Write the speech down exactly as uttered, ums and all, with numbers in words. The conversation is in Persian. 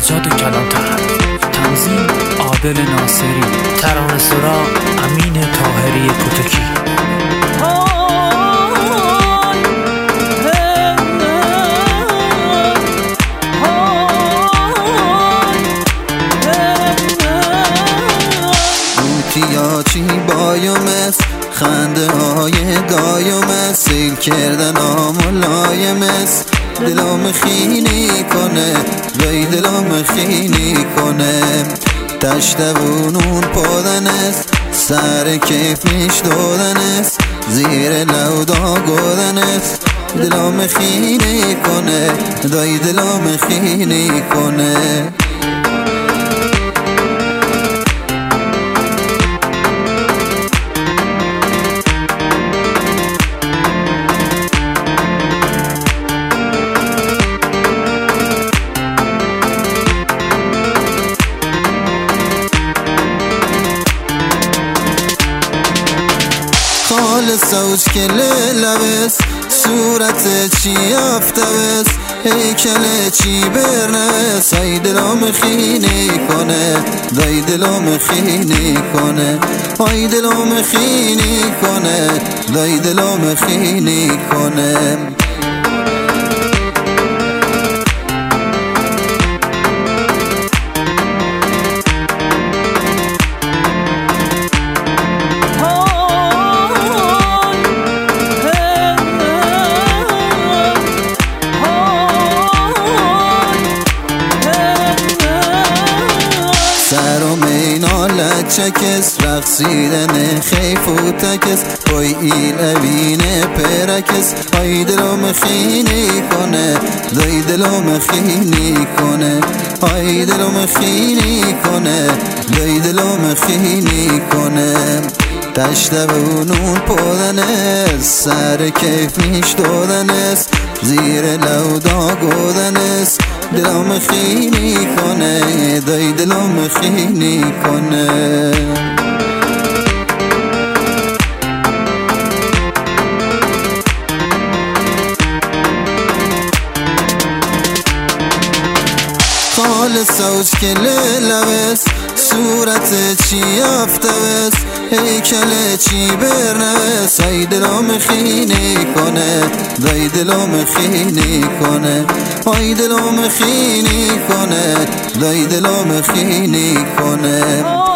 ایجاد کلانتر، تنظیم عادل ناصری، ترانه سرا امین طاهری کتکی. یا چی بایومست خنده های دایومست سیل کردن آمولایمست دلم خینی کنه وی دلم خینی کنه تشتبونون پادنست سر کیف میش دادنست زیر لودا گودنست دلم خینی کنه دای دلم خینی کنه. خالص کل لبس صورت چی افتوس هیکل چی برنوس ای دلم خینی کنه دای دلم خینی کنه ای دلم خینی کنه دای دلم خینی کنه. چکس رقصیدن خیف و تکس بای ایل اوین پرکس ای دلم خینی کنه دای دلم خینی کنه ای دلم خینی کنه دای دلم خینی کنه تشتبونون پادنست سر کیف میش دادنست زیر لودا گودنست دلم خینی کنه دای دلم خینی کنه. خالص کل لبس صورت چی افتوس هیکل چی برنوس ای دلم خینی کنه دای دلم خینی کنه ای دلم خینی کنه دای دلم خینی کنه.